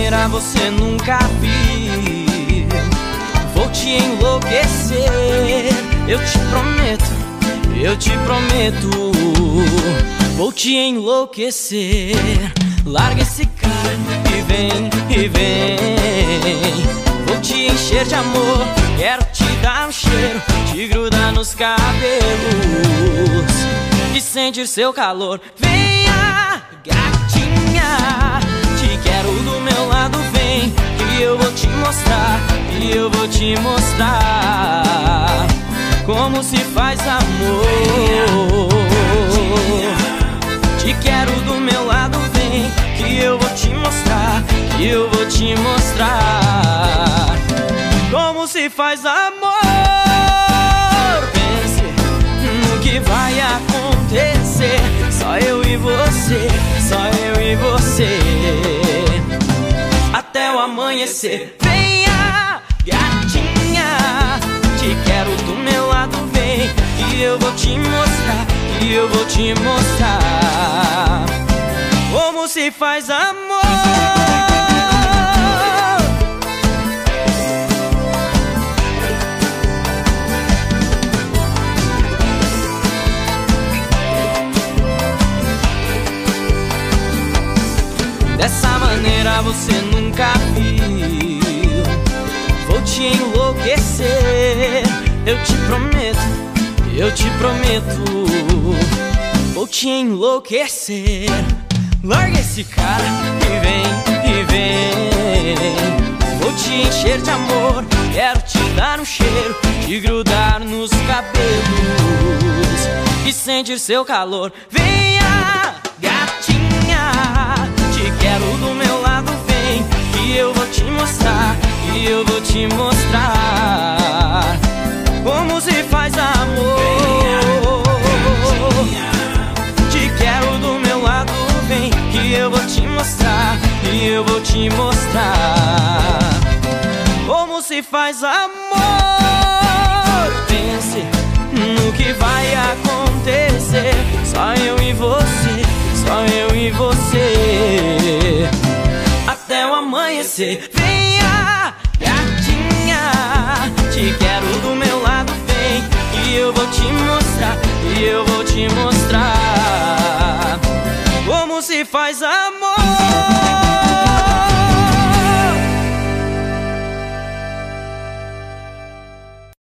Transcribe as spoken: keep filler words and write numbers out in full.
maneira você nunca viu. Vou te enlouquecer, eu te prometo, eu te prometo. Vou te enlouquecer. Larga esse cara e vem, e vem. Vou te encher de amor, quero te dar um cheiro, te grudar nos cabelos e sentir seu calor. Venha, gatinha, te quero do meu lado, vem, que eu vou te mostrar, que eu vou te mostrar como se faz amor. Te quero do meu lado, vem, que eu vou te mostrar, que eu vou te mostrar como se faz amor. Pense no que vai acontecer, só eu e você, só eu e você, até o amanhecer. Venha, gatinha, te quero do meu lado, vem, que eu vou te mostrar, que eu vou te mostrar como se faz amor. Dessa maneira você nunca viu. Vou te enlouquecer, eu te prometo, eu te prometo. Vou te enlouquecer. Larga esse cara e vem, e vem. Vou te encher de amor, quero te dar um cheiro, te grudar nos cabelos e sentir seu calor. Venha, gatinha, te quero do meu lado, vem, que eu vou te mostrar, que eu vou te mostrar como se faz amor. Te quero do meu lado, vem, que eu vou te mostrar, que eu vou te mostrar como se faz amor. Pense no que vai acontecer, só eu e você, só eu e você, até o amanhecer. Venha, gatinha, te quero do meu lado, vem, que eu vou te mostrar, que eu vou te mostrar como se faz amor.